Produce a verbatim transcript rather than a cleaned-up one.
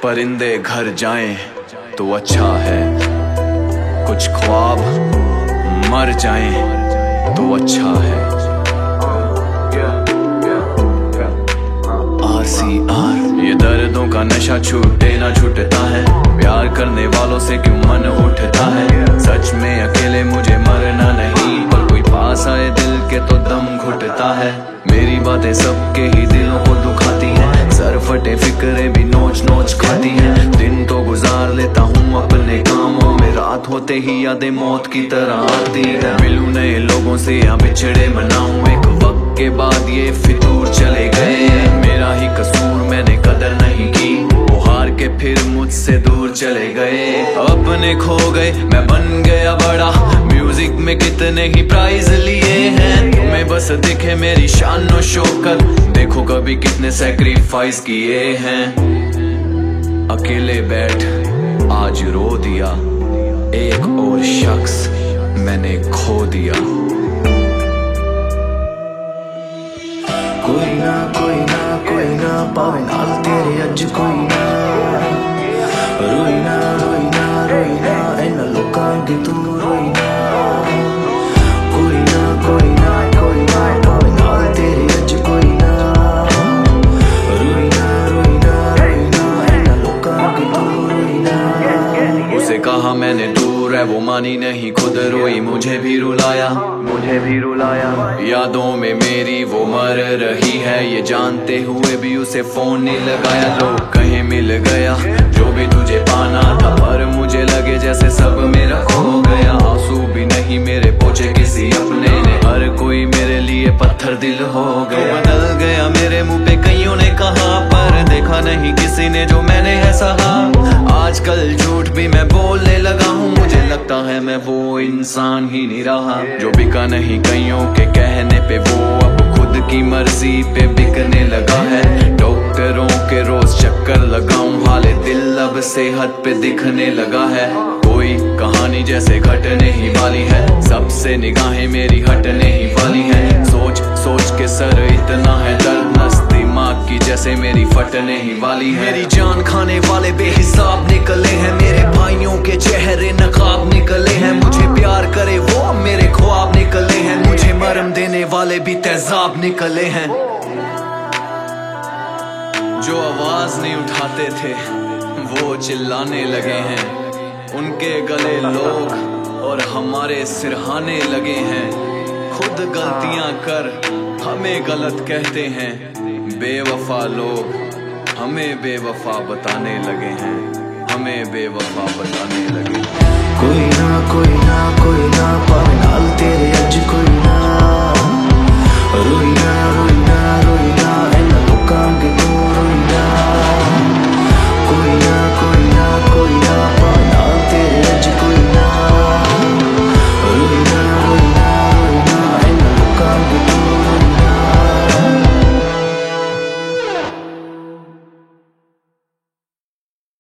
परिंदे घर जाएं तो अच्छा है, कुछ ख्वाब मर जाएं तो अच्छा है। आर सी आर ये दर्दों का नशा छूटे ना छूटता है, प्यार करने वालों से क्यों मन उठता है। सच में अकेले मुझे मरना नहीं, पर कोई पास आए दिल के तो दम घुटता है। मेरी बातें सबके ही दिलों को दुखाती हैं, सर फटे फिक्रें भी नोच नोच खाती हैं। दिन तो गुजार लेता हूँ अपने कामों में, रात होते ही यादें मौत की तरह आती हैं। मिलूं नए लोगों से या बिछड़े मनाऊं, एक वक्त के बाद ये फितूर चले गए। मेरा ही कसूर, मैंने कदर नहीं की, वो हार के फिर मुझसे दूर चले गए। अपने खो गए, मैं बन गया बड़ा, म्यूजिक में कितने ही प्राइज लिए हैं। तुम्हें बस दिखे मेरी शान और शौकत, देखो कभी कितने सैक्रिफाइस किए हैं। अकेले बैठ आज रो दिया, एक और शख्स मैंने खो दिया। कोई ना कोई ना कोई ना पावे नाल तेरे अज कोई ना, रोई ना रोई ना रोई ना इन्हां लोकां अगे तू रोई ना। कोई ना कोई ना कोई ना पावे नाल तेरे अज कोई ना, रोई ना रोई ना रोई ना इन्हां लोकां अगे तू रोई ना। उसे कहा मैंने दूर है, वो मानी नहीं, खुद रोई मुझे भी रुलाया, मुझे भी रुलाया। यादों में मेरी वो मर रही है, ये जानते हुए भी उसे फोन नहीं लगाया। लोग कहीं मिल गया जो भी तुझे पाना था, पर मुझे लगे जैसे सब मेरा खो गया। आंसू भी नहीं मेरे पोछे किसी अपने ने, हर कोई मेरे लिए पत्थर दिल हो गया। बदल गया मेरे मुंह पे कईयों ने कहा, पर देखा नहीं किसी ने जो मैंने है सहा। आजकल झूठ भी मैं बोलने लगा हूँ, मुझे लगता है मैं वो इंसान ही नहीं रहा। जो बिका नहीं कईयों के कहने पे, वो अब खुद की मर्जी पे बिकने लगा है। डॉक्टरों के रोज चक्कर लगाऊं, हाले दिल अब सेहत पे दिखने लगा है। कोई कहानी जैसे घटने ही वाली है, सबसे निगाहें मेरी हटने ही वाली है। सोच सोच के सर इतना है दर्द, नस दिमाग की जैसे मेरी फटने ही वाली है। मेरी जान खाने वाले बेहिसाब निकले हैं, मेरे भाइयों के चेहरे नकाब निकले हैं। मुझे प्यार करे वो मेरे ख्वाब निकले हैं, मुझे मरम देने वाले भी तेजाब निकले हैं। जो आवाज नहीं उठाते थे वो चिल्लाने लगे हैं, उनके गले लोग और हमारे सिरहाने लगे हैं। खुद गलतियां कर हमें गलत कहते हैं, बेवफा लोग हमें बेवफा बताने लगे हैं, हमें बेवफा बताने लगे। कोई ना कोई ना कोई ना पावे नाल तेरे अज कोई ना, रोई ना रोई